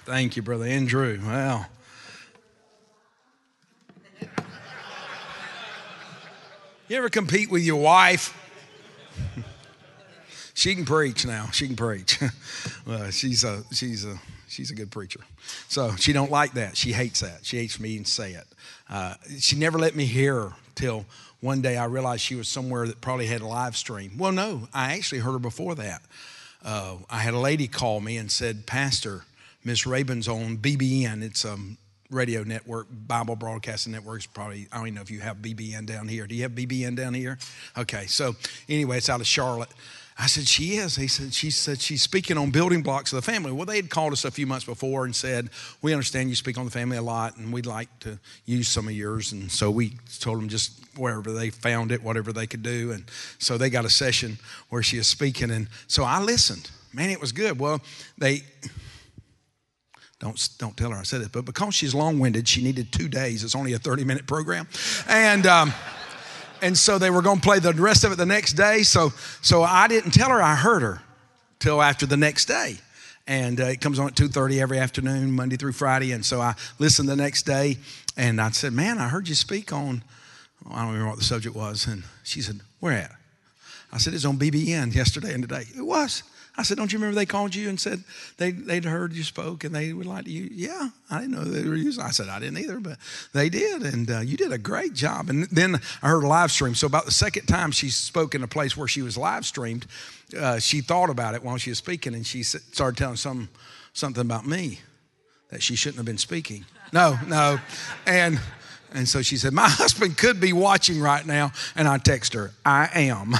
Thank you, Brother Andrew. Well, you ever compete with your wife? She can preach now. She can preach. Well, she's a good preacher. So she don't like that. She hates that. She hates me and say it. She never let me hear her till one day I realized she was somewhere that probably had a live stream. Well, no, I actually heard her before that. I had a lady call me and said, Pastor, Miss Rabin's on BBN. It's a radio network, Bible Broadcasting Network. Probably, I don't even know if you have BBN down here. Do you have BBN down here? Okay, so anyway, it's out of Charlotte. I said, she is. She said she's speaking on building blocks of the family. Well, they had called us a few months before and said, we understand you speak on the family a lot, and we'd like to use some of yours. And so we told them just wherever they found it, whatever they could do. And so they got a session where she is speaking. And so I listened. Man, it was good. Well, they... Don't tell her I said it, but because she's long-winded, she needed 2 days. It's only a 30-minute program. And so they were going to play the rest of it the next day. So I didn't tell her I heard her till after the next day. And it comes on at 2:30 every afternoon, Monday through Friday. And so I listened the next day, and I said, man, I heard you speak on, I don't remember what the subject was. And she said, where at? I said, it's on BBN yesterday and today. It was. I said, don't you remember they called you and said they'd heard you spoke and they would like to use? Yeah, I didn't know they were using. I said, I didn't either, but they did. And you did a great job. And then I heard a live stream. So about the second time she spoke in a place where she was live streamed, she thought about it while she was speaking. And she started telling something about me that she shouldn't have been speaking. No. And so she said, my husband could be watching right now. And I text her, I am.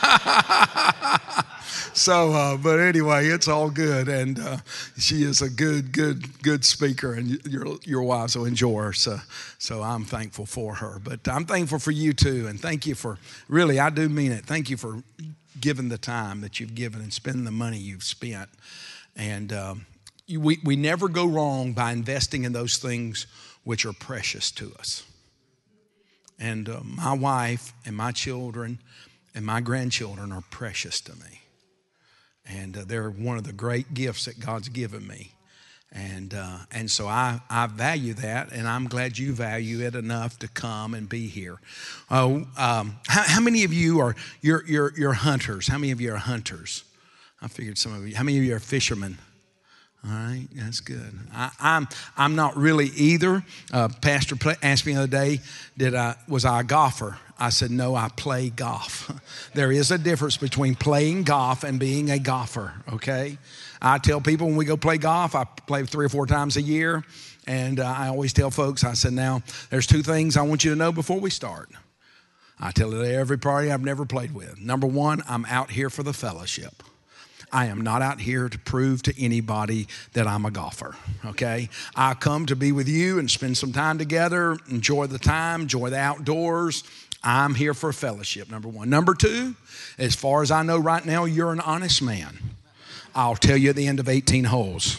So, but anyway, it's all good, and she is a good speaker, and your wives will enjoy her. So I'm thankful for her, but I'm thankful for you too, and thank you for really, I do mean it. Thank you for giving the time that you've given and spending the money you've spent, and we never go wrong by investing in those things which are precious to us. And my wife and my children and my grandchildren are precious to me. And they're one of the great gifts that God's given me. And so I value that, and I'm glad you value it enough to come and be here. How many of you are you're hunters? How many of you are hunters? I figured some of you. How many of you are fishermen? All right, that's good. I'm not really either. Pastor asked me the other day, was I a golfer? I said, no, I play golf. There is a difference between playing golf and being a golfer, okay? I tell people when we go play golf, I play 3 or 4 times a year, and I always tell folks, I said, now, there's 2 things I want you to know before we start. I tell it to every party I've never played with. Number 1, I'm out here for the fellowship. I am not out here to prove to anybody that I'm a golfer, okay? I come to be with you and spend some time together, enjoy the time, enjoy the outdoors. I'm here for fellowship, number 1. Number 2, as far as I know right now, you're an honest man. I'll tell you at the end of 18 holes.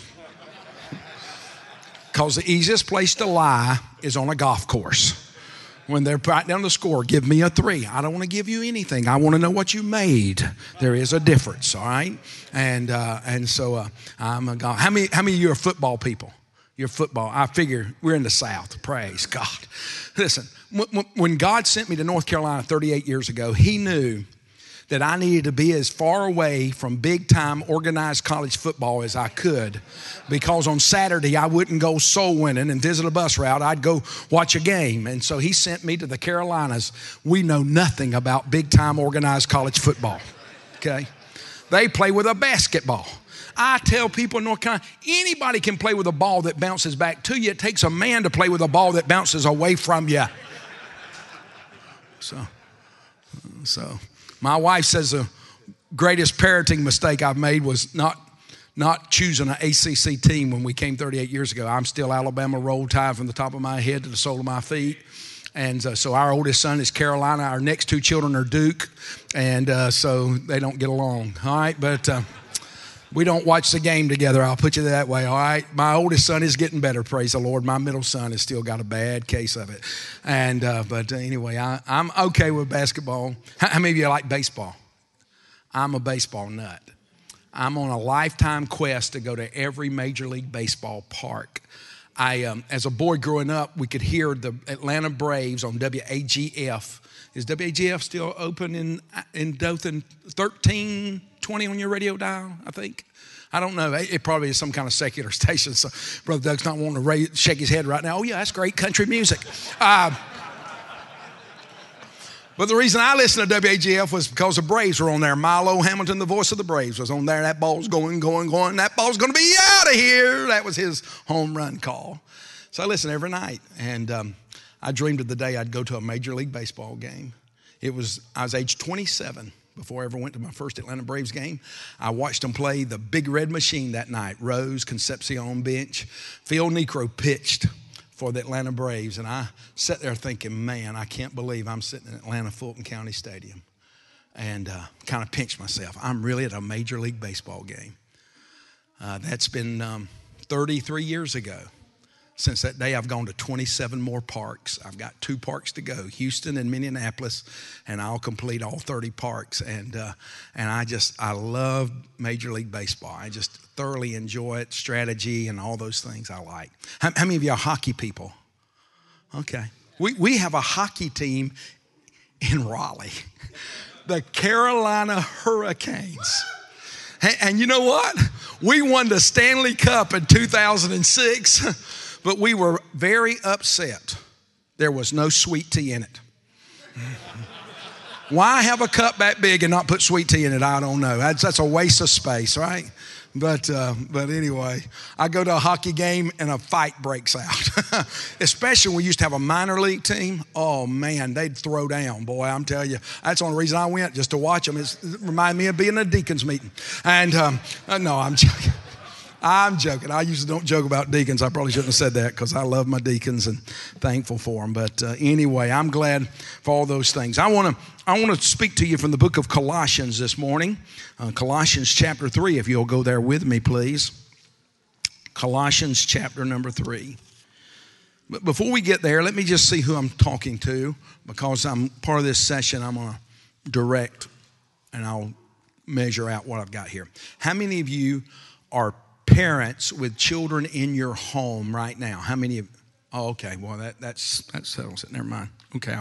Because the easiest place to lie is on a golf course. When they're writing down the score, give me a 3. I don't want to give you anything. I want to know what you made. There is a difference, all right? And so I'm a golf. How many of you are football people? You're football. I figure we're in the South. Praise God. Listen, when God sent me to North Carolina 38 years ago, He knew that I needed to be as far away from big-time organized college football as I could, because on Saturday I wouldn't go soul winning and visit a bus route. I'd go watch a game. And so He sent me to the Carolinas. We know nothing about big-time organized college football, okay? They play with a basketball. I tell people in North Carolina, anybody can play with a ball that bounces back to you. It takes a man to play with a ball that bounces away from you. So my wife says the greatest parenting mistake I've made was not choosing an ACC team when we came 38 years ago. I'm still Alabama Roll Tide from the top of my head to the sole of my feet. And so our oldest son is Carolina. Our next 2 children are Duke. And so they don't get along. All right. But we don't watch the game together. I'll put you that way. All right. My oldest son is getting better. Praise the Lord. My middle son has still got a bad case of it. And but anyway, I'm okay with basketball. How many of you like baseball? I'm a baseball nut. I'm on a lifetime quest to go to every Major League Baseball park. As a boy growing up, we could hear the Atlanta Braves on WAGF. Is WAGF still open in Dothan? 1320 on your radio dial, I think. I don't know. It probably is some kind of secular station. So Brother Doug's not wanting to shake his head right now. Oh, yeah, that's great country music. But the reason I listened to WAGF was because the Braves were on there. Milo Hamilton, the voice of the Braves, was on there. That ball's going. That ball's going to be out of here. That was his home run call. So I listened every night. And I dreamed of the day I'd go to a Major League Baseball game. I was age 27 before I ever went to my first Atlanta Braves game. I watched them play the Big Red Machine that night. Rose, Concepcion bench. Phil Necro pitched for the Atlanta Braves. And I sat there thinking, man, I can't believe I'm sitting in Atlanta Fulton County Stadium. And kind of pinched myself. I'm really at a Major League Baseball game. That's been 33 years ago. Since that day, I've gone to 27 more parks. I've got 2 parks to go, Houston and Minneapolis, and I'll complete all 30 parks. And I love Major League Baseball. I just thoroughly enjoy it, strategy and all those things I like. How many of you are hockey people? Okay. We have a hockey team in Raleigh, the Carolina Hurricanes. And you know what? We won the Stanley Cup in 2006. But we were very upset. There was no sweet tea in it. Why have a cup that big and not put sweet tea in it? I don't know. That's a waste of space, right? But anyway, I go to a hockey game and a fight breaks out. Especially when we used to have a minor league team. Oh, man, they'd throw down. Boy, I'm telling you, that's the only reason I went, just to watch them. It reminded me of being at a deacon's meeting. And no, I'm joking. I'm joking. I usually don't joke about deacons. I probably shouldn't have said that because I love my deacons and thankful for them. But anyway, I'm glad for all those things. I want to speak to you from the book of Colossians this morning. Colossians chapter 3, if you'll go there with me, please. Colossians chapter number 3. But before we get there, let me just see who I'm talking to, because I'm part of this session. I'm going to direct and I'll measure out what I've got here. How many of you are parents with children in your home right now? How many of? Oh, okay. Well, that settles it. Never mind. Okay,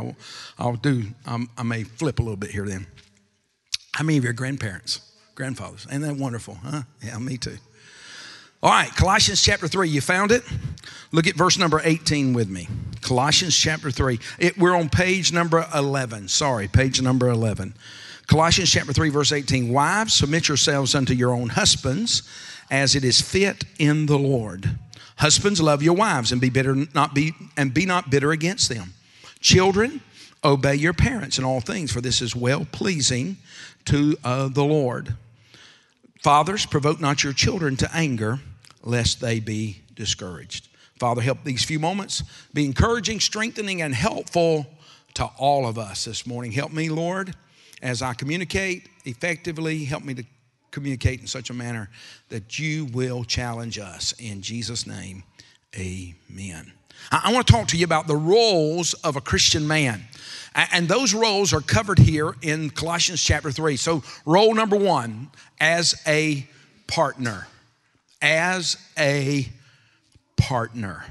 I may flip a little bit here then. How many of you are grandfathers? Ain't that wonderful, huh? Yeah, me too. All right, Colossians chapter 3. You found it? Look at verse number 18 with me. Colossians chapter 3. We're on page number 11. Sorry, page number 11. Colossians chapter 3, verse 18. Wives, submit yourselves unto your own husbands, as it is fit in the Lord. Husbands, love your wives and be not bitter against them. Children, obey your parents in all things, for this is well pleasing to the Lord. Fathers, provoke not your children to anger, lest they be discouraged. Father, help these few moments be encouraging, strengthening, and helpful to all of us this morning. Help me, Lord, as I communicate effectively. Help me to communicate in such a manner that you will challenge us. In Jesus' name, amen. I want to talk to you about the roles of a Christian man. And those roles are covered here in Colossians chapter 3. So role number 1, as a partner. As a partner.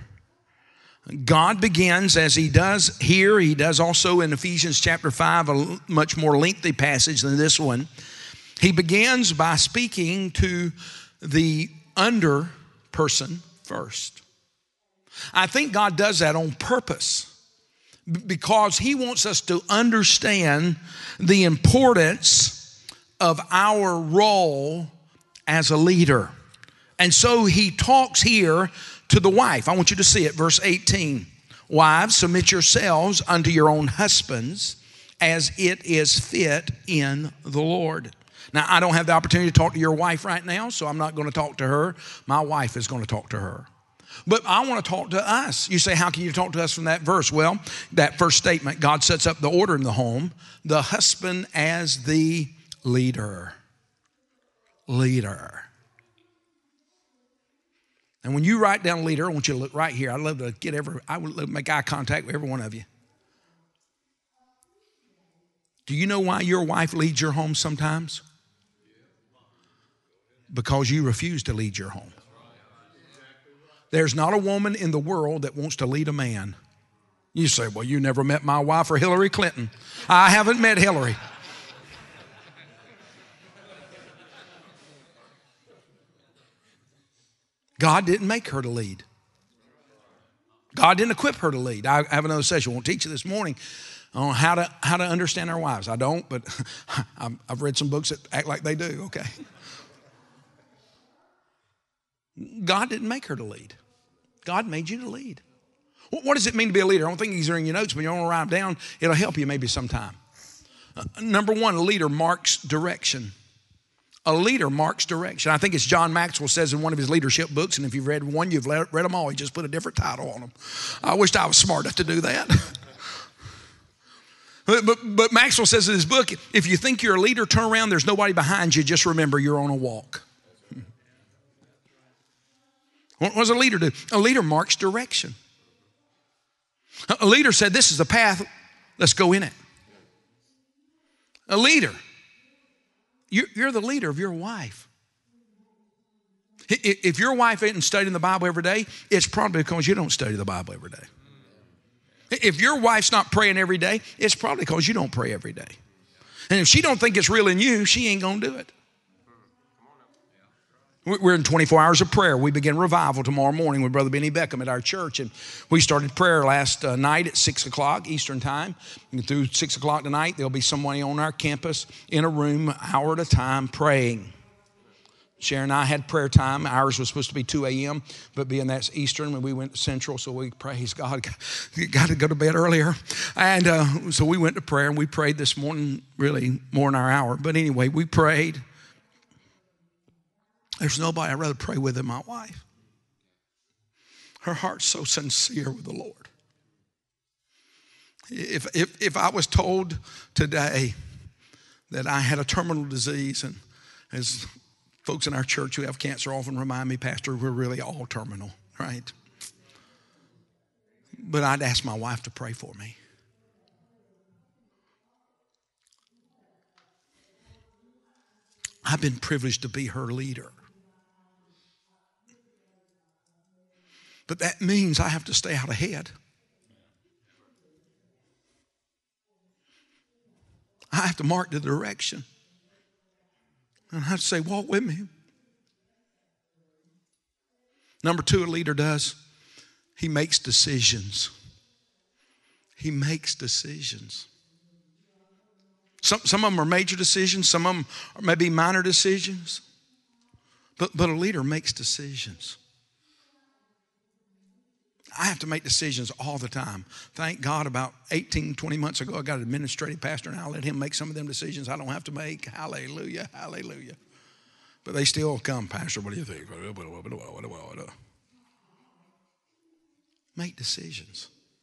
God begins, as he does here, he does also in Ephesians chapter 5, a much more lengthy passage than this one. He begins by speaking to the under person first. I think God does that on purpose because he wants us to understand the importance of our role as a leader. And so he talks here to the wife. I want you to see it, verse 18. Wives, submit yourselves unto your own husbands, as it is fit in the Lord. Now, I don't have the opportunity to talk to your wife right now, so I'm not going to talk to her. My wife is going to talk to her. But I want to talk to us. You say, how can you talk to us from that verse? Well, that first statement, God sets up the order in the home, the husband as the leader. Leader. And when you write down leader, I want you to look right here. I would love to make eye contact with every one of you. Do you know why your wife leads your home sometimes? because you refuse to lead your home. There's not a woman in the world that wants to lead a man. You say, well, you never met my wife or Hillary Clinton. I haven't met Hillary. God didn't make her to lead. God didn't equip her to lead. I have another session. I won't teach you this morning on how to understand our wives. I don't, but I've read some books that act like they do, okay? God didn't make her to lead. God made you to lead. What does it mean to be a leader? I don't think these are in your notes, but you want to write them down. It'll help you maybe sometime. Number one, a leader marks direction. A leader marks direction. I think it's John Maxwell says in one of his leadership books, and if you've read one, you've read them all. He just put a different title on them. I wished I was smart enough to do that. But Maxwell says in his book, if you think you're a leader, turn around, there's nobody behind you. Just remember you're on a walk. What does a leader do? A leader marks direction. A leader said, this is the path, let's go in it. A leader, you're the leader of your wife. If your wife isn't studying the Bible every day, it's probably because you don't study the Bible every day. If your wife's not praying every day, it's probably because you don't pray every day. And if she don't think it's real in you, she ain't going to do it. We're in 24 hours of prayer. We begin revival tomorrow morning with Brother Benny Beckham at our church. And we started prayer last night at 6 o'clock Eastern time. And through 6 o'clock tonight, there'll be somebody on our campus in a room, an hour at a time, praying. Sharon and I had prayer time. Ours was supposed to be 2 a.m., but being that's Eastern, we went Central, so we praise God. Got to go to bed earlier. And so we went to prayer, and we prayed this morning, really more than our hour. But anyway, we prayed. There's nobody I'd rather pray with than my wife. Her heart's so sincere with the Lord. If I was told today that I had a terminal disease, and as folks in our church who have cancer often remind me, Pastor, we're really all terminal, right? But I'd ask my wife to pray for me. I've been privileged to be her leader. But that means I have to stay out ahead. I have to mark the direction. And I have to say, walk with me. Number two, a leader does. He makes decisions. He makes decisions. Some of them are major decisions. Some of them are maybe minor decisions. But a leader makes decisions. I have to make decisions all the time. Thank God about 18, 20 months ago, I got an administrative pastor, and I let him make some of them decisions I don't have to make. Hallelujah, hallelujah. But they still come, Pastor, what do you think? Make decisions.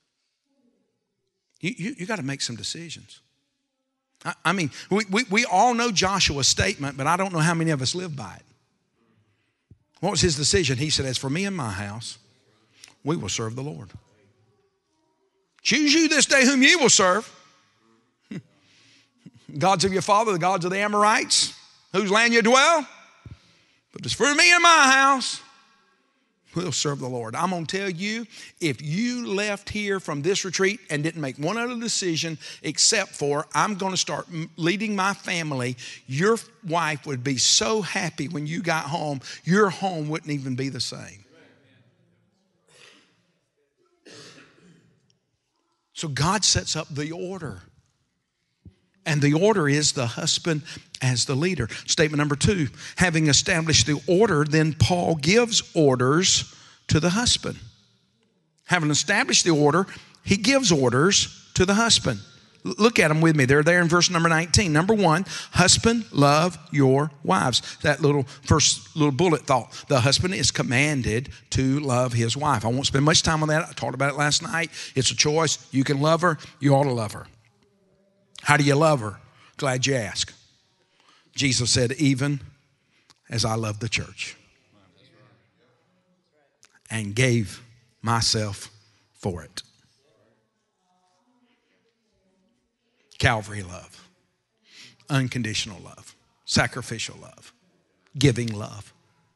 You got to make some decisions. I mean, we all know Joshua's statement, but I don't know how many of us live by it. What was his decision? He said, as for me and my house, we will serve the Lord. Choose you this day whom ye will serve. Gods of your father, the gods of the Amorites, whose land you dwell. But as for me and my house, we'll serve the Lord. I'm going to tell you, if you left here from this retreat and didn't make one other decision except for I'm going to start leading my family, your wife would be so happy when you got home, your home wouldn't even be the same. So God sets up the order. And the order is the husband as the leader. Statement number two, having established the order, then Paul gives orders to the husband. Having established the order, he gives orders to the husband. Look at them with me. They're there in verse number 19. Number one, husband, love your wives. That first little bullet thought. The husband is commanded to love his wife. I won't spend much time on that. I talked about it last night. It's a choice. You can love her. You ought to love her. How do you love her? Glad you asked. Jesus said, even as I love the church and gave myself for it. Calvary love, unconditional love, sacrificial love. giving love.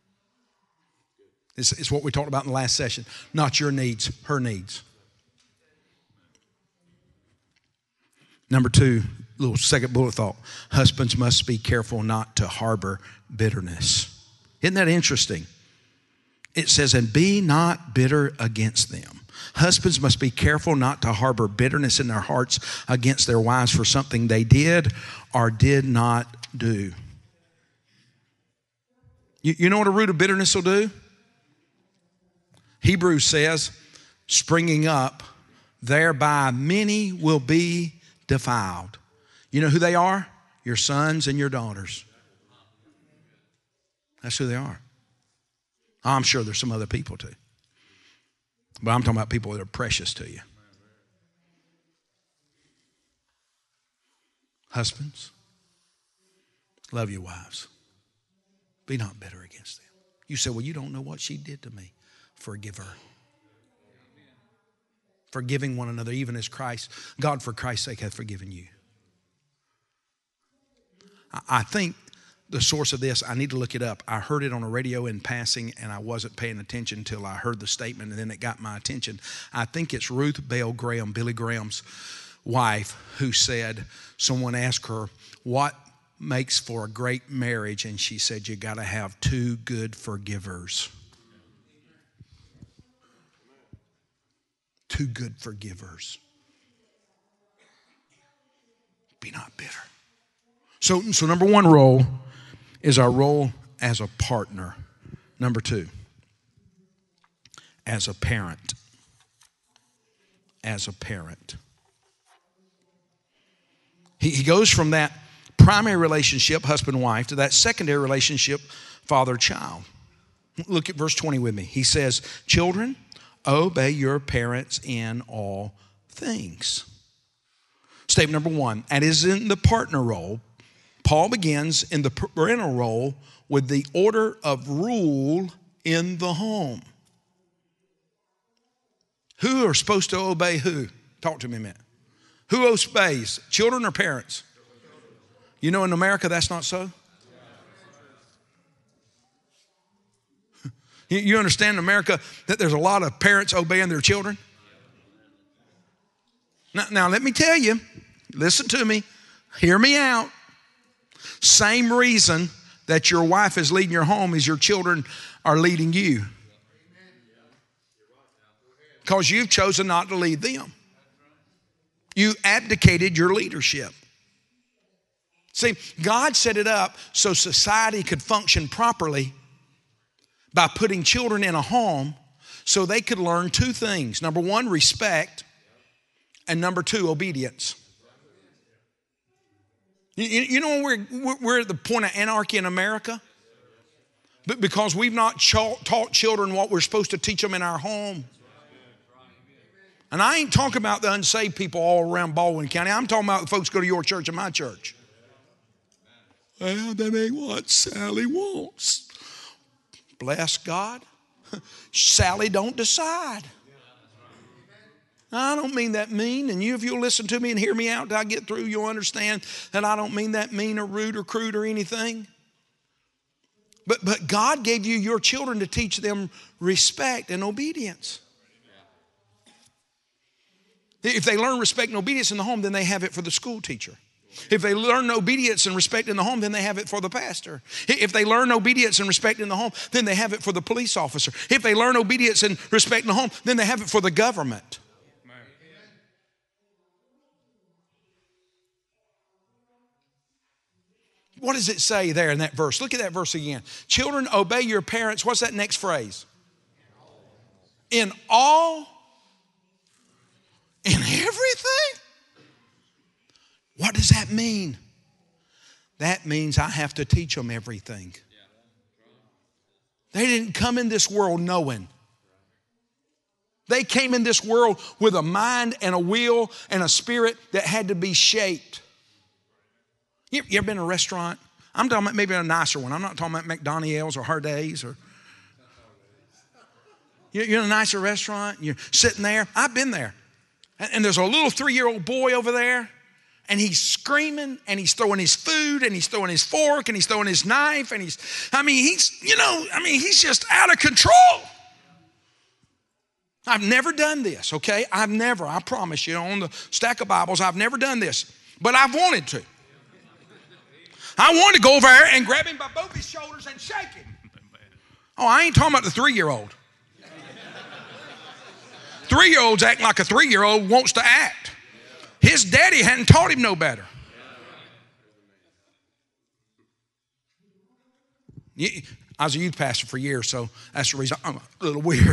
It's what we talked about in the last session. Not your needs, her needs. Number 2, little second bullet thought. Husbands must be careful not to harbor bitterness. Isn't that interesting? It says, and be not bitter against them. Husbands must be careful not to harbor bitterness in their hearts against their wives for something they did or did not do. You know what a root of bitterness will do? Hebrews says, springing up, thereby many will be defiled. You know who they are? Your sons and your daughters. That's who they are. I'm sure there's some other people too. But I'm talking about people that are precious to you. Husbands, love your wives. Be not bitter against them. You say, well, you don't know what she did to me. Forgive her. Forgiving one another, even as Christ, God for Christ's sake hath forgiven you. I think the source of this, I need to look it up. I heard it on a radio in passing, and I wasn't paying attention until I heard the statement, and then it got my attention. I think it's Ruth Bell Graham, Billy Graham's wife, who said, someone asked her, what makes for a great marriage? And she said, you got to have 2 good forgivers. 2 good forgivers. Be not bitter. So number 1 role is our role as a partner. Number 2, as a parent. As a parent. He goes from that primary relationship, husband-wife, to that secondary relationship, father-child. Look at verse 20 with me. He says, children, obey your parents in all things. Statement number 1, and is in the partner role. Paul begins in the parental role with the order of rule in the home. Who are supposed to obey who? Talk to me a minute. Who obeys, children or parents? You know, in America, that's not so. You understand in America that there's a lot of parents obeying their children? Now, let me tell you, listen to me, hear me out. Same reason that your wife is leading your home is your children are leading you. Because you've chosen not to lead them. You abdicated your leadership. See, God set it up so society could function properly by putting children in a home so they could learn 2 things. Number 1, respect, and number 2, obedience. You know, we're at the point of anarchy in America? But because we've not taught children what we're supposed to teach them in our home. And I ain't talking about the unsaved people all around Baldwin County. I'm talking about the folks who go to your church and my church. Well, that ain't what Sally wants. Bless God. Sally don't decide. I don't mean that mean, and if you'll listen to me and hear me out till I get through, you'll understand that I don't mean that mean or rude or crude or anything. But God gave you your children to teach them respect and obedience. If they learn respect and obedience in the home, then they have it for the school teacher. If they learn obedience and respect in the home, then they have it for the pastor. If they learn obedience and respect in the home, then they have it for the police officer. If they learn obedience and respect in the home, then they have it for the government. What does it say there in that verse? Look at that verse again. Children, obey your parents. What's that next phrase? In all, in everything? What does that mean? That means I have to teach them everything. They didn't come in this world knowing. They came in this world with a mind and a will and a spirit that had to be shaped. You ever been in a restaurant? I'm talking about maybe a nicer one. I'm not talking about McDonald's or Hardee's or. You're in a nicer restaurant. You're sitting there. I've been there. And there's a little 3-year-old boy over there. And he's screaming, and he's throwing his food, and he's throwing his fork, and he's throwing his knife, and he's just out of control. I've never done this, okay? I promise you, on the stack of Bibles, I've never done this, but I've wanted to. I wanted to go over there and grab him by both his shoulders and shake him. Oh, I ain't talking about the 3-year-old. 3-year-old's acting like a 3-year-old wants to act. His daddy hadn't taught him no better. I was a youth pastor for years, so that's the reason I'm a little weird.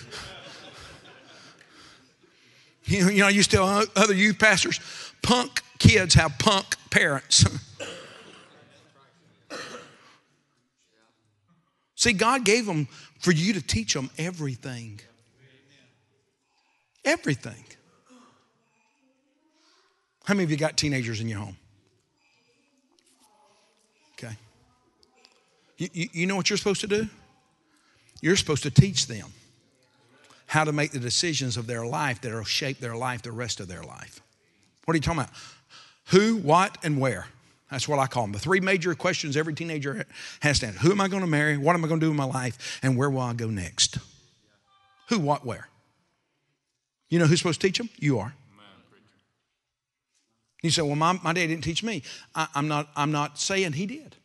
You know, you tell other youth pastors, punk kids have punk parents. See, God gave them for you to teach them everything. Everything. How many of you got teenagers in your home? Okay. You know what you're supposed to do? You're supposed to teach them how to make the decisions of their life that will shape their life the rest of their life. What are you talking about? Who, what, and where. That's what I call them. The 3 major questions every teenager has to answer. Who am I going to marry? What am I going to do in my life? And where will I go next? Who, what, where. You know who's supposed to teach them? You are. You say, well, my dad didn't teach me. I'm not saying he did.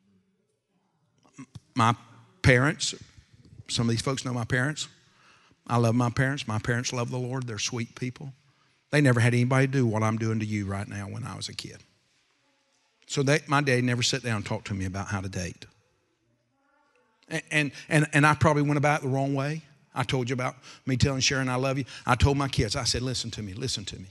My parents, some of these folks know my parents. I love my parents. My parents love the Lord. They're sweet people. They never had anybody do what I'm doing to you right now when I was a kid. So my dad never sat down and talked to me about how to date. And I probably went about it the wrong way. I told you about me telling Sharon I love you. I told my kids, I said, listen to me.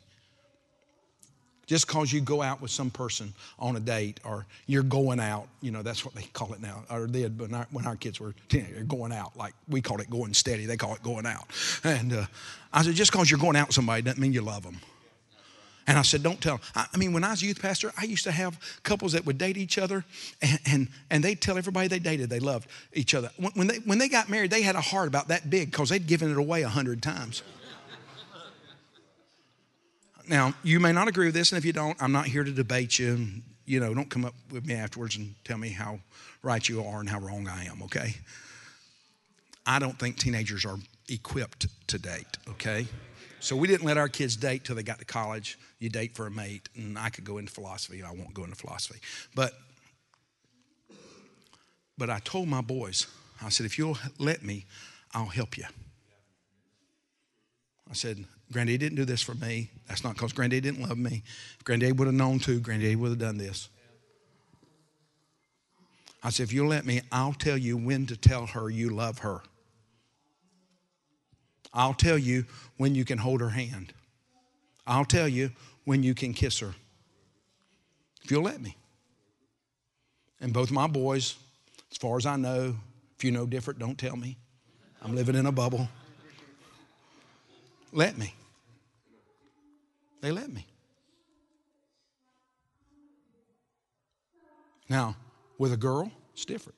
Just because you go out with some person on a date or you're going out, you know, that's what they call it now, or did when our kids were teenagers, going out. Like we call it going steady, they call it going out. And I said, just because you're going out with somebody doesn't mean you love them. And I said, don't tell them. I mean, when I was a youth pastor, I used to have couples that would date each other, and they'd tell everybody they dated they loved each other. When they got married, they had a heart about that big because they'd given it away 100 times. Now, you may not agree with this, and if you don't, I'm not here to debate you. And, you know, don't come up with me afterwards and tell me how right you are and how wrong I am, okay? I don't think teenagers are equipped to date, okay? So we didn't let our kids date till they got to college. You date for a mate, and I could go into philosophy. I won't go into philosophy. But I told my boys, I said, if you'll let me, I'll help you. I said, Granddaddy didn't do this for me. That's not because Granddaddy didn't love me. If Granddaddy would have known to, Granddaddy would have done this. I said, if you'll let me, I'll tell you when to tell her you love her. I'll tell you when you can hold her hand. I'll tell you when you can kiss her. If you'll let me. And both my boys, as far as I know, if you know different, don't tell me. I'm living in a bubble. Let me. They let me. Now, with a girl, it's different.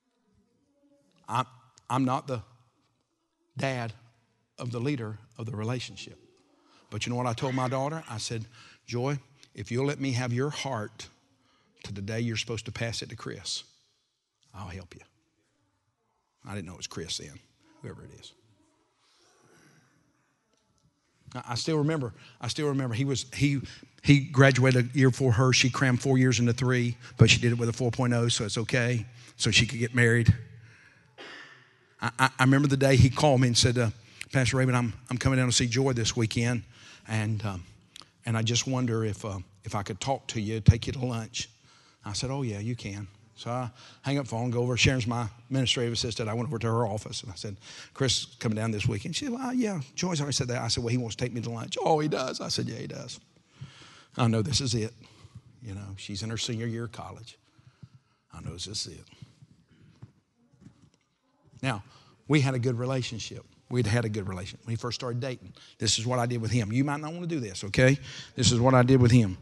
I'm not the dad of the leader of the relationship. But you know what I told my daughter? I said, Joy, if you'll let me have your heart to the day you're supposed to pass it to Chris, I'll help you. I didn't know it was Chris then, whoever it is. I still remember. He graduated a year before her. She crammed 4 years into 3, but she did it with a 4.0, so it's okay. So she could get married. I remember the day he called me and said, Pastor Raymond, I'm coming down to see Joy this weekend, and I just wonder if I could talk to you, take you to lunch. I said, oh yeah, you can. So I hang up the phone, go over. Sharon's my administrative assistant. I went over to her office, and I said, Chris is coming down this weekend. She said, well, yeah, Joy's already said that. I said, well, he wants to take me to lunch. Oh, he does? I said, yeah, he does. I know this is it. You know, she's in her senior year of college. I know this is it. Now, we had a good relationship. We'd had a good relationship when he first started dating. This is what I did with him. You might not want to do this, okay? This is what I did with him.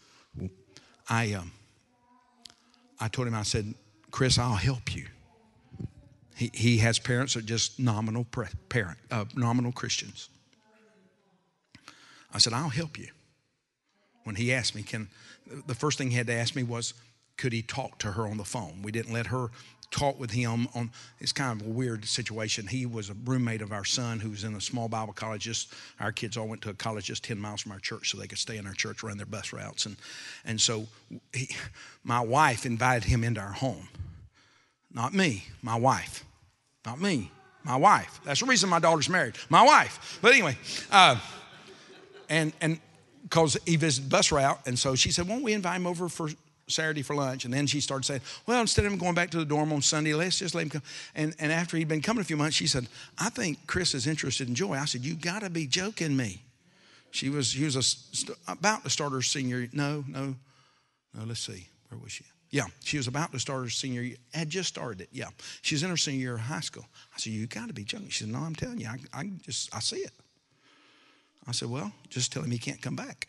I told him, I said, Chris, I'll help you. He has parents that are just nominal Christians. I said, I'll help you. when he asked me, the first thing he had to ask me was, could he talk to her on the phone? We didn't let her talk with him on, it's kind of a weird situation. He was a roommate of our son who was in a small Bible college. Our kids all went to a college just 10 miles from our church so they could stay in our church, run their bus routes. And so my wife invited him into our home. Not me, my wife. Not me, my wife. That's the reason my daughter's married, my wife. But anyway, and because he visited bus route, and so she said, won't we invite him over for Saturday for lunch? And then she started saying, well, instead of him going back to the dorm on Sunday, let's just let him come. And after he'd been coming a few months, she said, I think Chris is interested in Joy. I said, you got to be joking me. She was about to start her senior. No, let's see. Where was she? Yeah, she was about to start her senior year. Had just started it, yeah. She was in her senior year of high school. I said, you got to be joking. She said, no, I'm telling you, I see it. I said, well, just tell him he can't come back.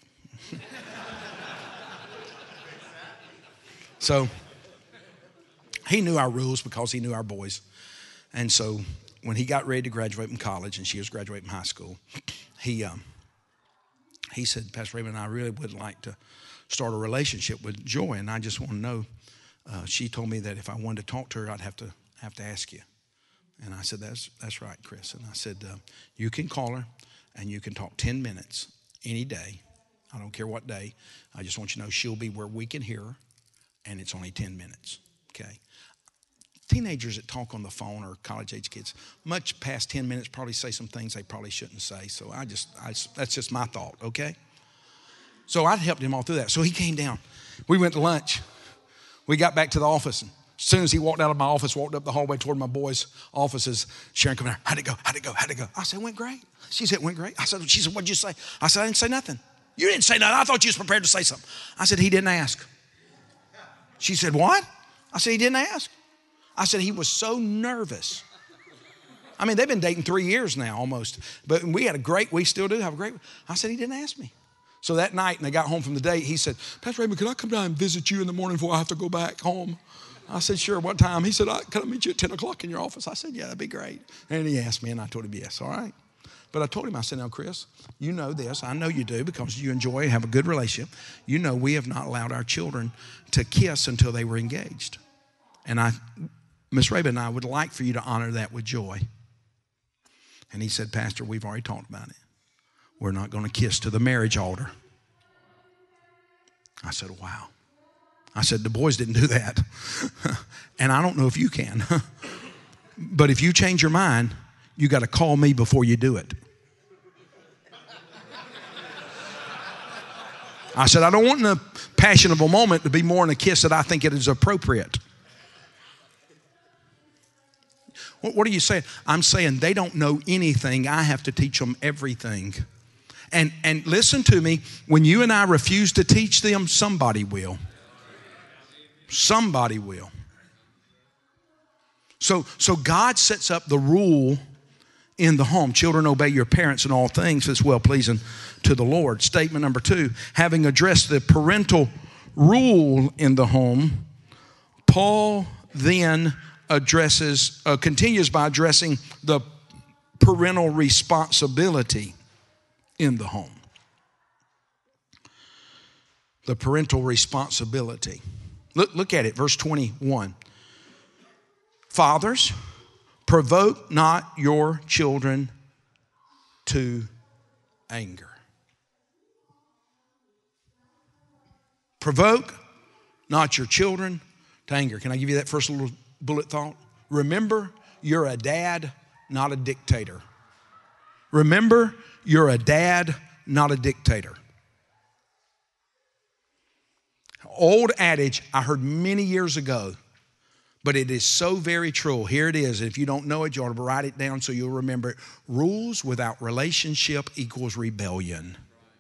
So he knew our rules because he knew our boys. And so when he got ready to graduate from college and she was graduating from high school, he said, Pastor Raymond, I really would like to start a relationship with Joy, and I just want to know. She told me that if I wanted to talk to her, I'd have to ask you. And I said, that's right, Chris. And I said, you can call her and you can talk 10 minutes any day. I don't care what day. I just want you to know she'll be where we can hear her. And it's only 10 minutes, okay? Teenagers that talk on the phone or college-age kids, much past 10 minutes, probably say some things they probably shouldn't say. So that's just my thought, okay? So I helped him all through that. So he came down. We went to lunch. We got back to the office. And as soon as he walked out of my office, walked up the hallway toward my boys' offices, Sharon come there, how'd it go? I said, it went great. She said, it went great. She said, what'd you say? I said, I didn't say nothing. You didn't say nothing. I thought you was prepared to say something. I said, he didn't ask. She said, what? I said, he didn't ask. I said, he was so nervous. I mean, they've been dating 3 years now almost. But we still do have a great, I said, he didn't ask me. So that night, and they got home from the date, he said, Pastor Raymond, can I come down and visit you in the morning before I have to go back home? I said, sure, what time? He said, can I meet you at 10 o'clock in your office? I said, yeah, that'd be great. And he asked me, and I told him yes, all right. But I told him, I said, now, Chris, you know this. I know you do because you enjoy and have a good relationship. You know we have not allowed our children to kiss until they were engaged. And Miss Raven and I would like for you to honor that with Joy. And he said, Pastor, we've already talked about it. We're not going to kiss to the marriage altar. I said, wow. I said, the boys didn't do that. And I don't know if you can. But if you change your mind, you got to call me before you do it. I said, I don't want in a passion of a moment to be more in a kiss that I think it is appropriate. What are you saying? I'm saying they don't know anything. I have to teach them everything. And listen to me, when you and I refuse to teach them, somebody will. Somebody will. So God sets up the rule in the home. Children, obey your parents in all things as well pleasing to the Lord. Statement number 2, having addressed the parental rule in the home, Paul then continues by addressing the parental responsibility in the home. The parental responsibility. Look at it, verse 21. Fathers, provoke not your children to anger. Provoke not your children to anger. Can I give you that first little bullet thought? Remember, you're a dad, not a dictator. Remember, you're a dad, not a dictator. Old adage I heard many years ago, but it is so very true. Here it is. If you don't know it, you ought to write it down so you'll remember it. Rules without relationship equals rebellion.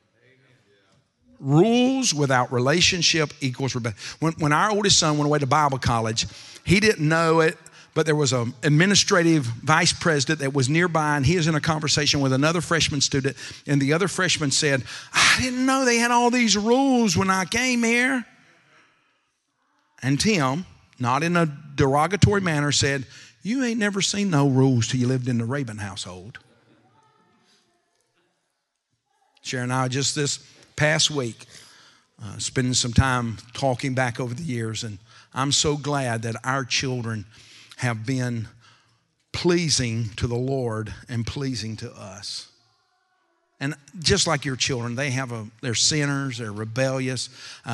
Rules without relationship equals rebellion. When our oldest son went away to Bible college, he didn't know it, but there was an administrative vice president that was nearby, and he was in a conversation with another freshman student, and the other freshman said, I didn't know they had all these rules when I came here. And Tim, not in a derogatory manner, said, you ain't never seen no rules till you lived in the Rabin household. Sharon and I just this past week spending some time talking back over the years, and I'm so glad that our children have been pleasing to the Lord and pleasing to us. And just like your children, they're sinners, they're rebellious.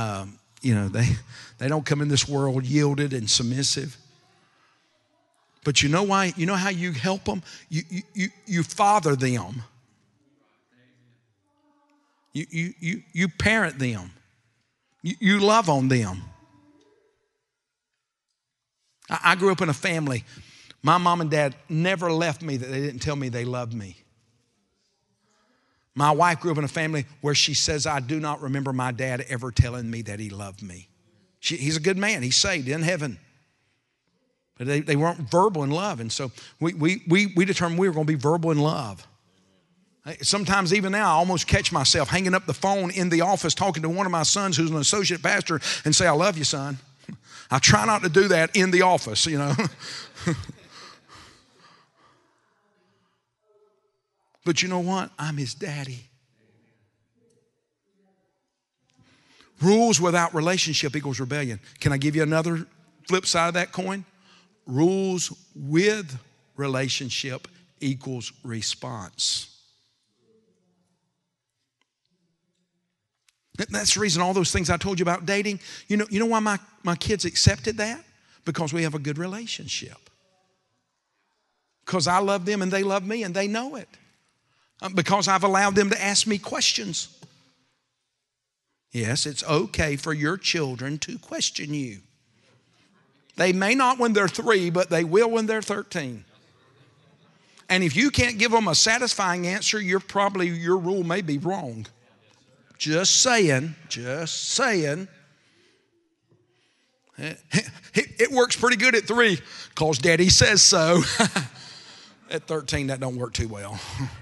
They don't come in this world yielded and submissive. But you know why? You know how you help them? You father them. You parent them. You love on them. I grew up in a family. My mom and dad never left me that they didn't tell me they loved me. My wife grew up in a family where she says, I do not remember my dad ever telling me that he loved me. He's a good man. He's saved in heaven. But they weren't verbal in love. And so we determined we were going to be verbal in love. Sometimes even now I almost catch myself hanging up the phone in the office talking to one of my sons who's an associate pastor and say, I love you, son. I try not to do that in the office, you know. But you know what? I'm his daddy. Rules without relationship equals rebellion. Can I give you another flip side of that coin? Rules with relationship equals response. That's the reason all those things I told you about dating, you know why my kids accepted that? Because we have a good relationship. Because I love them and they love me and they know it. Because I've allowed them to ask me questions. Yes, it's okay for your children to question you. They may not when they're 3, but they will when they're 13. And if you can't give them a satisfying answer, your rule may be wrong. Just saying. It works pretty good at 3 because Daddy says so. At 13, that don't work too well.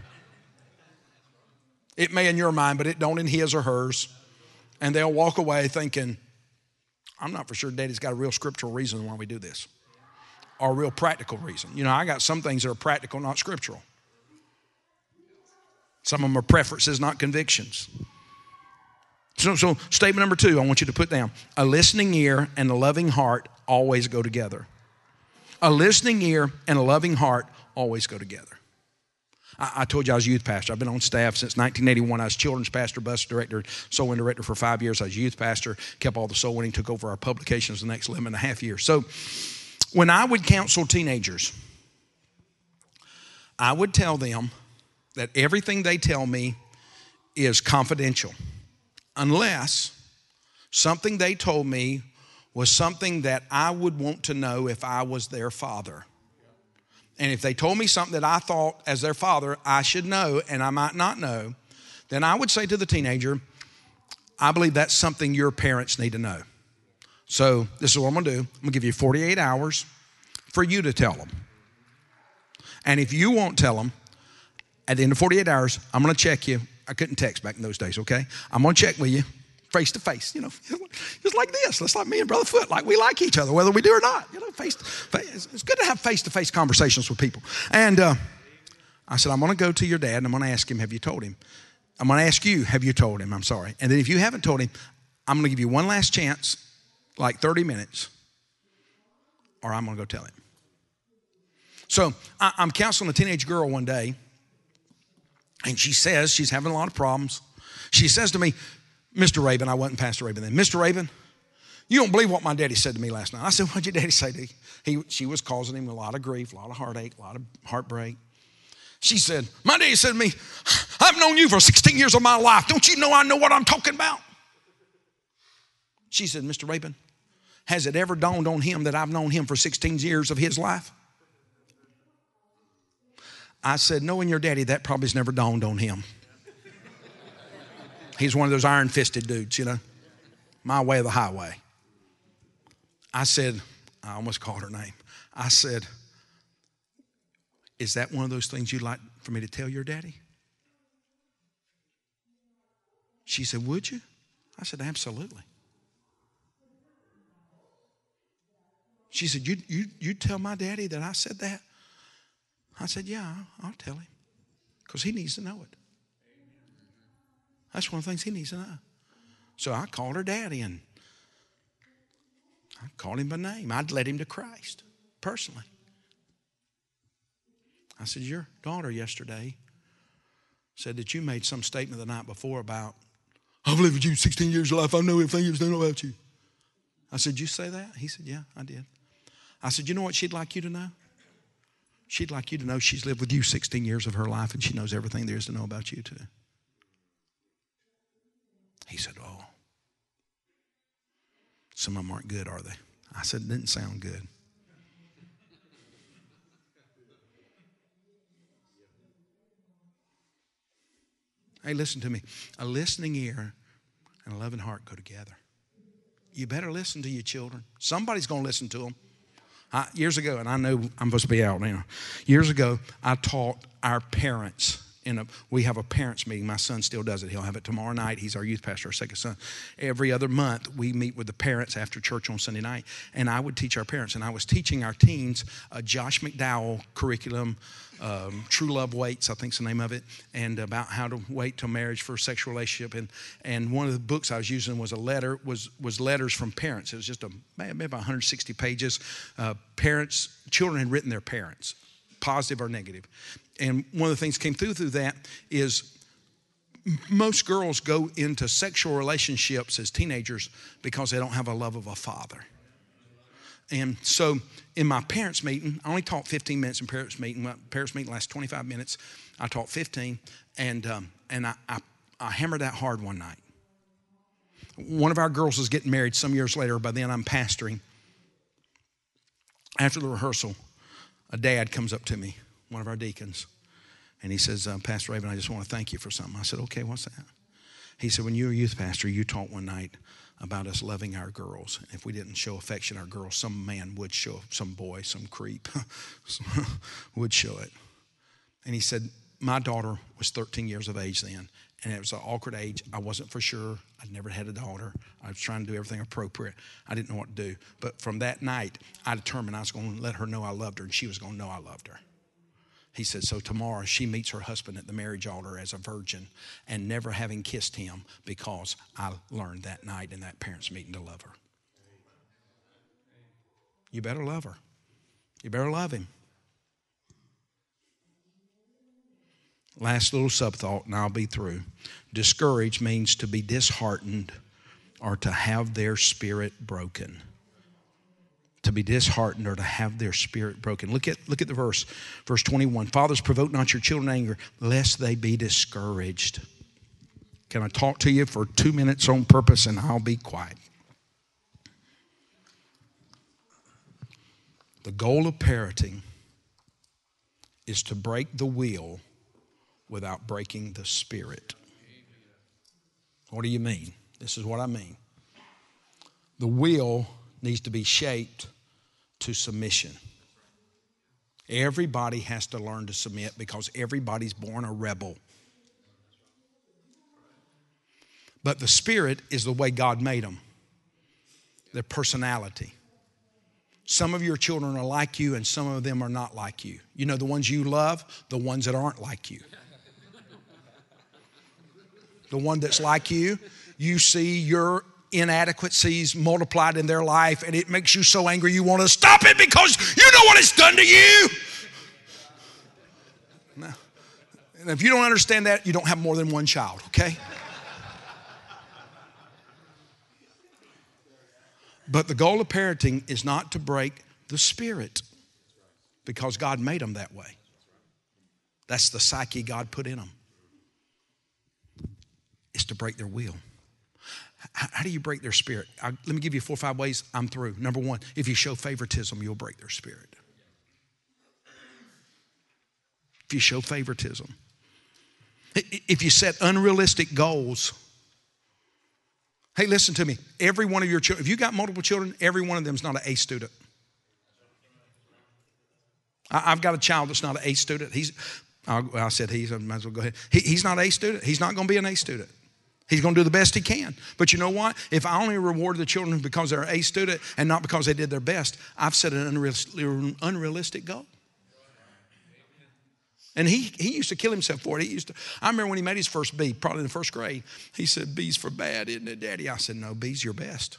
It may in your mind, but it don't in his or hers. And they'll walk away thinking, I'm not for sure Daddy's got a real scriptural reason why we do this. Or a real practical reason. You know, I got some things that are practical, not scriptural. Some of them are preferences, not convictions. So statement number 2, I want you to put down. A listening ear and a loving heart always go together. A listening ear and a loving heart always go together. I told you I was a youth pastor. I've been on staff since 1981. I was children's pastor, bus director, soul winning director for 5 years. I was youth pastor, kept all the soul winning, took over our publications the next 11 and a half years. So when I would counsel teenagers, I would tell them that everything they tell me is confidential unless something they told me was something that I would want to know if I was their father. And if they told me something that I thought as their father I should know and I might not know, then I would say to the teenager, I believe that's something your parents need to know. So this is what I'm going to do. I'm going to give you 48 hours for you to tell them. And if you won't tell them, at the end of 48 hours, I'm going to check you. I couldn't text back in those days, okay? I'm going to check with you face to face, you know, just like this. That's like me and Brother Foot, like we like each other, whether we do or not. You know, face to face. It's good to have face-to-face conversations with people. And I said, I'm going to go to your dad and I'm going to ask him, have you told him? I'm going to ask you, have you told him? I'm sorry. And then if you haven't told him, I'm going to give you one last chance, like 30 minutes, or I'm going to go tell him. So I'm counseling a teenage girl one day, and she says she's having a lot of problems. She says to me, Mr. Raven, I wasn't Pastor Raven then. Mr. Raven, you don't believe what my daddy said to me last night. I said, what'd your daddy say to you? She was causing him a lot of grief, a lot of heartache, a lot of heartbreak. She said, my daddy said to me, I've known you for 16 years of my life. Don't you know I know what I'm talking about? She said, Mr. Raven, has it ever dawned on him that I've known him for 16 years of his life? I said, knowing your daddy, that probably's never dawned on him. He's one of those iron-fisted dudes, you know. My way or the highway. I said, I almost called her name. I said, is that one of those things you'd like for me to tell your daddy? She said, would you? I said, absolutely. She said, you tell my daddy that I said that? I said, yeah, I'll tell him. Because he needs to know it. That's one of the things he needs to know. So I called her daddy, and I called him by name. I'd led him to Christ personally. I said, your daughter yesterday said that you made some statement the night before about, I've lived with you 16 years of life. I know everything you've done about you. I said, you say that? He said, yeah, I did. I said, you know what she'd like you to know? She'd like you to know she's lived with you 16 years of her life, and she knows everything there is to know about you too. He said, oh, some of them aren't good, are they? I said, it didn't sound good. Hey, listen to me. A listening ear and a loving heart go together. You better listen to your children. Somebody's going to listen to them. Years ago, and I know I'm supposed to be out now. Years ago, I taught our parents. We have a parents meeting. My son still does it. He'll have it tomorrow night. He's our youth pastor, our second son. Every other month, we meet with the parents after church on Sunday night. And I would teach our parents. And I was teaching our teens a Josh McDowell curriculum, True Love Waits, I think's the name of it, and about how to wait till marriage for a sexual relationship. And one of the books I was using was was letters from parents. It was just maybe about 160 pages. Children had written their parents, positive or negative. And one of the things that came through that is most girls go into sexual relationships as teenagers because they don't have a love of a father. And so in my parents' meeting, I only taught 15 minutes in parents' meeting. My parents' meeting lasts 25 minutes. I taught 15, and I hammered that hard one night. One of our girls was getting married some years later. By then, I'm pastoring. After the rehearsal, a dad comes up to me, one of our deacons, and he says, Pastor Raven, I just want to thank you for something. I said, okay, what's that? He said, when you were a youth pastor, you taught one night about us loving our girls. If we didn't show affection to our girls, some man would show, some boy, some creep would show it. And he said, my daughter was 13 years of age then, and it was an awkward age. I wasn't for sure. I'd never had a daughter. I was trying to do everything appropriate. I didn't know what to do. But from that night, I determined I was going to let her know I loved her, and she was going to know I loved her. He said, so tomorrow she meets her husband at the marriage altar as a virgin and never having kissed him because I learned that night in that parents' meeting to love her. You better love her. You better love him. Last little sub-thought, and I'll be through. Discouraged means to be disheartened or to have their spirit broken. To be disheartened or to have their spirit broken. Look at the verse 21. Fathers, provoke not your children to anger, lest they be discouraged. Can I talk to you for 2 minutes on purpose, and I'll be quiet? The goal of parenting is to break the will without breaking the spirit. What do you mean? This is what I mean. The will needs to be shaped to submission. Everybody has to learn to submit because everybody's born a rebel. But the spirit is the way God made them. Their personality. Some of your children are like you and some of them are not like you. You know the ones you love, the ones that aren't like you. The one that's like you, you see your inadequacies multiplied in their life, and it makes you so angry you want to stop it because you know what it's done to you. Now, and if you don't understand that, you don't have more than one child, okay? But the goal of parenting is not to break the spirit because God made them that way. That's the psyche God put in them. It's to break their will. How do you break their spirit? Let me give you 4 or 5 ways. I'm through. Number 1, if you show favoritism, you'll break their spirit. If you show favoritism. If you set unrealistic goals. Hey, listen to me. Every one of your children, if you got multiple children, every one of them is not an A student. I've got a child that's not an A student. I said I might as well go ahead. He's not an A student. He's not going to be an A student. He's going to do the best he can. But you know what? If I only reward the children because they're an A student and not because they did their best, I've set an unrealistic goal. And he used to kill himself for it. I remember when he made his first B, probably in the first grade, he said, B's for bad, isn't it, Daddy? I said, no, B's your best.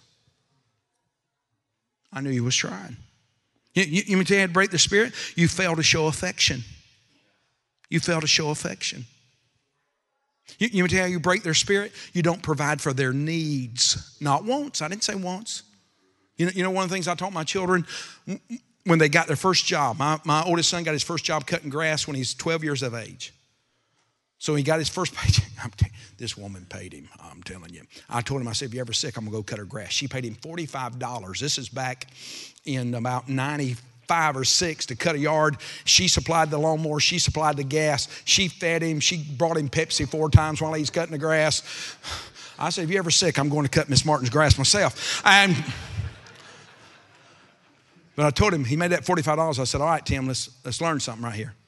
I knew he was trying. You mean to had to break the spirit? You fail to show affection. You fail to show affection. You mean to how you break their spirit? You don't provide for their needs, not wants. I didn't say wants. You know, one of the things I taught my children when they got their first job. My oldest son got his first job cutting grass when he's 12 years of age. So he got his first paycheck. This woman paid him, I'm telling you. I told him, I said, if you're ever sick, I'm going to go cut her grass. She paid him $45. This is back in about 95 or 6 to cut a yard. She supplied the lawnmower. She supplied the gas. She fed him. She brought him Pepsi 4 times while he's cutting the grass. I said, if you're ever sick, I'm going to cut Miss Martin's grass myself. But I told him, he made that $45. I said, all right, Tim, let's learn something right here.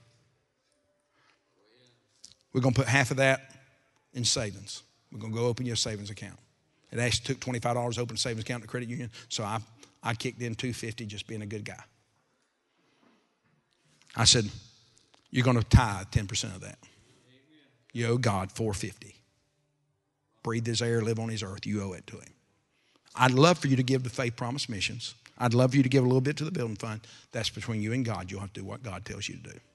We're going to put half of that in savings. We're going to go open your savings account. It actually took $25 to open a savings account at the credit union, so I kicked in $250 just being a good guy. I said, you're going to tithe 10% of that. You owe God $450. Breathe his air, live on his earth. You owe it to him. I'd love for you to give to Faith Promise Missions. I'd love for you to give a little bit to the building fund. That's between you and God. You'll have to do what God tells you to do.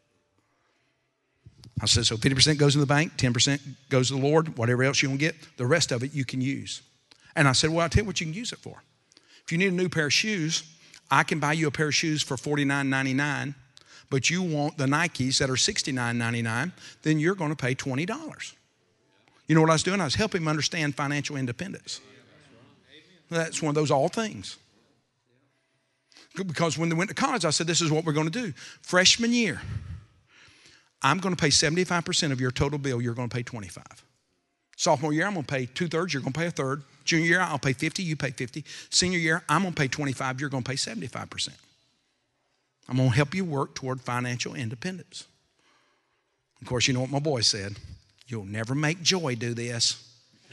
I said, so 50% goes in the bank, 10% goes to the Lord, whatever else you want to get, the rest of it you can use. And I said, well, I'll tell you what you can use it for. If you need a new pair of shoes, I can buy you a pair of shoes for $49.99, but you want the Nikes that are $69.99, then you're going to pay $20. You know what I was doing? I was helping him understand financial independence. That's one of those all things. Because when they went to college, I said, this is what we're going to do. Freshman year, I'm going to pay 75% of your total bill. You're going to pay 25. Sophomore year, I'm going to pay 2/3. You're going to pay 1/3. Junior year, I'll pay 50. You pay 50. Senior year, I'm going to pay 25. You're going to pay 75%. I'm going to help you work toward financial independence. Of course, you know what my boy said. You'll never make Joy do this.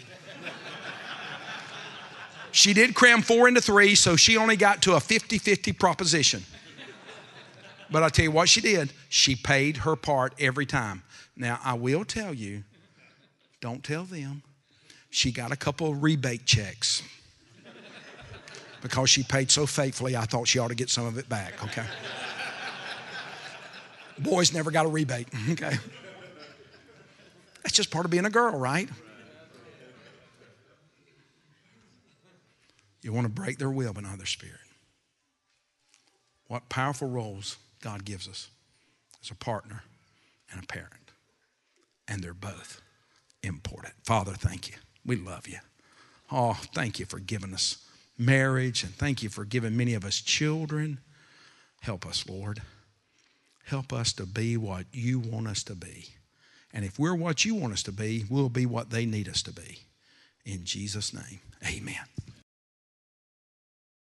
She did cram 4 into 3, so she only got to a 50-50 proposition. But I'll tell you what she did. She paid her part every time. Now, I will tell you, don't tell them, she got a couple of rebate checks. Because she paid so faithfully, I thought she ought to get some of it back, okay? Boys never got a rebate, okay? That's just part of being a girl, right? You want to break their will, but not their spirit. What powerful roles God gives us as a partner and a parent. And they're both important. Father, thank you. We love you. Oh, thank you for giving us marriage, and thank you for giving many of us children. Help us, Lord. Help us to be what you want us to be. And if we're what you want us to be, we'll be what they need us to be. In Jesus' name, amen.